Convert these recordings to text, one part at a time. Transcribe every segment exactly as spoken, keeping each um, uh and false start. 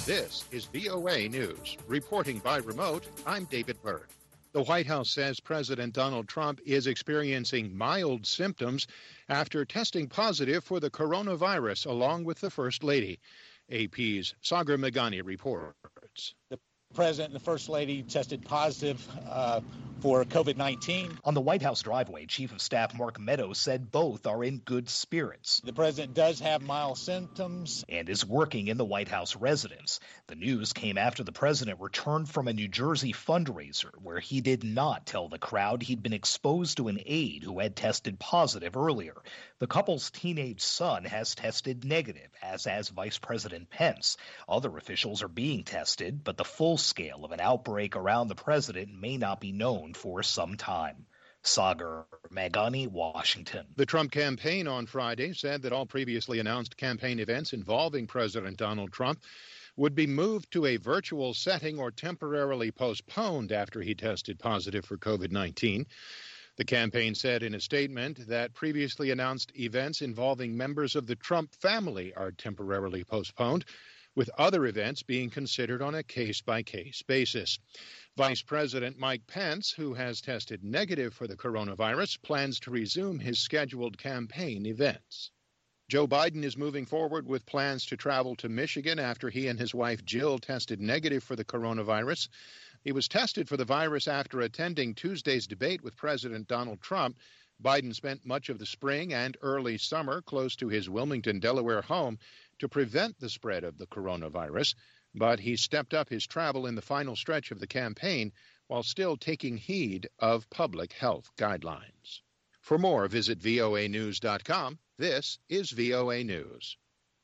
This is V O A News. Reporting by remote, I'm David Byrd. The White House says President Donald Trump is experiencing mild symptoms after testing positive for the coronavirus, along with the First Lady. A P's Sagar Meghani reports. The President and the First Lady tested positive uh, for COVID nineteen. On the White House driveway, Chief of Staff Mark Meadows said both are in good spirits. The President does have mild symptoms and is working in the White House residence. The news came after the President returned from a New Jersey fundraiser where he did not tell the crowd he'd been exposed to an aide who had tested positive earlier. The couple's teenage son has tested negative, as has Vice President Pence. Other officials are being tested, but the full scale of an outbreak around the President may not be known for some time. Sagar Meghani, Washington. The Trump campaign on Friday said that all previously announced campaign events involving President Donald Trump would be moved to a virtual setting or temporarily postponed after he tested positive for COVID nineteen. The campaign said in a statement that previously announced events involving members of the Trump family are temporarily postponed, with other events being considered on a case-by-case basis. Vice President Mike Pence, who has tested negative for the coronavirus, plans to resume his scheduled campaign events. Joe Biden is moving forward with plans to travel to Michigan after he and his wife Jill tested negative for the coronavirus. He was tested for the virus after attending Tuesday's debate with President Donald Trump. Biden spent much of the spring and early summer close to his Wilmington, Delaware home to prevent the spread of the coronavirus, but he stepped up his travel in the final stretch of the campaign while still taking heed of public health guidelines. For more, visit V O A news dot com. This is V O A News.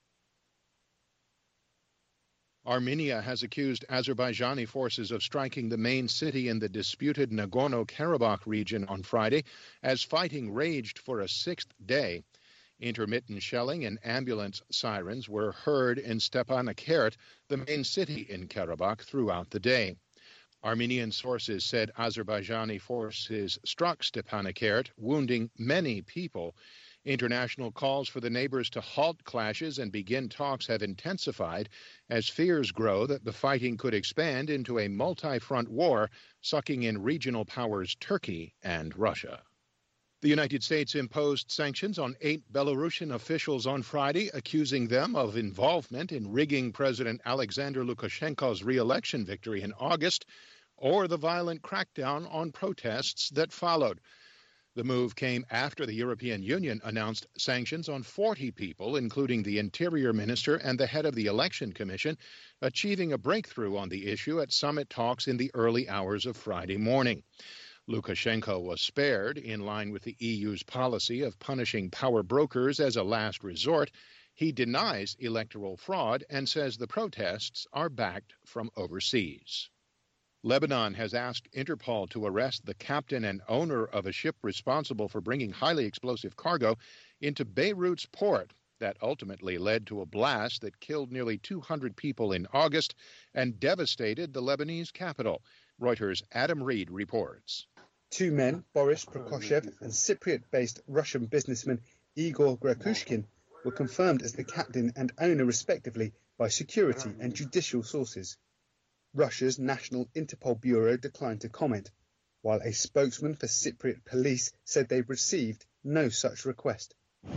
Armenia has accused Azerbaijani forces of striking the main city in the disputed Nagorno-Karabakh region on Friday as fighting raged for a sixth day. Intermittent shelling and ambulance sirens were heard in Stepanakert, the main city in Karabakh, throughout the day. Armenian sources said Azerbaijani forces struck Stepanakert, wounding many people. International calls for the neighbors to halt clashes and begin talks have intensified as fears grow that the fighting could expand into a multi-front war, sucking in regional powers Turkey and Russia. The United States imposed sanctions on eight Belarusian officials on Friday, accusing them of involvement in rigging President Alexander Lukashenko's re-election victory in August or the violent crackdown on protests that followed. The move came after the European Union announced sanctions on forty people, including the Interior Minister and the head of the Election Commission, achieving a breakthrough on the issue at summit talks in the early hours of Friday morning. Lukashenko was spared in line with the E U's policy of punishing power brokers as a last resort. He denies electoral fraud and says the protests are backed from overseas. Lebanon has asked Interpol to arrest the captain and owner of a ship responsible for bringing highly explosive cargo into Beirut's port that ultimately led to a blast that killed nearly two hundred people in August and devastated the Lebanese capital. Reuters' Adam Reed reports. Two men, Boris Prokoshev and Cypriot-based Russian businessman Igor Grakushkin, were confirmed as the captain and owner respectively by security and judicial sources. Russia's National Interpol Bureau declined to comment, while a spokesman for Cypriot police said they received no such request.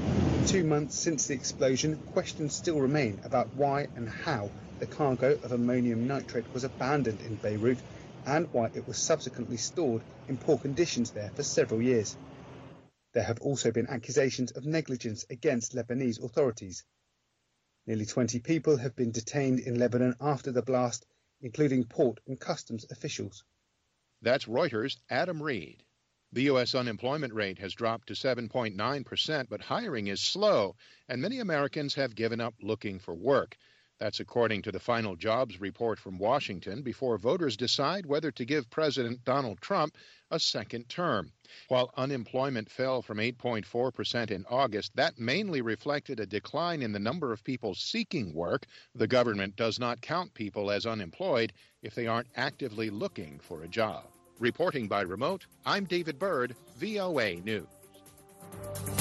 Two months since the explosion, questions still remain about why and how the cargo of ammonium nitrate was abandoned in Beirut and why it was subsequently stored in poor conditions there for several years. There have also been accusations of negligence against Lebanese authorities. Nearly twenty people have been detained in Lebanon after the blast, including port and customs officials. That's Reuters' Adam Reed. The U S unemployment rate has dropped to seven point nine percent, but hiring is slow, and many Americans have given up looking for work. That's according to the final jobs report from Washington before voters decide whether to give President Donald Trump a second term. While unemployment fell from eight point four percent in August, that mainly reflected a decline in the number of people seeking work. The government does not count people as unemployed if they aren't actively looking for a job. Reporting by remote, I'm David Byrd, V O A News.